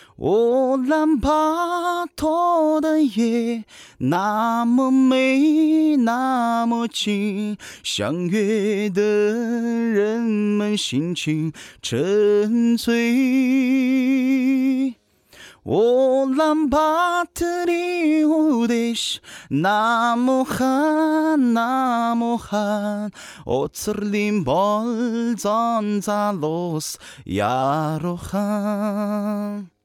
乌兰巴托的夜那么美，那么近，相约的人们心情沉醉。乌兰巴托的雾的是那么寒，那么寒。오츠린 벌전 자로스 야로한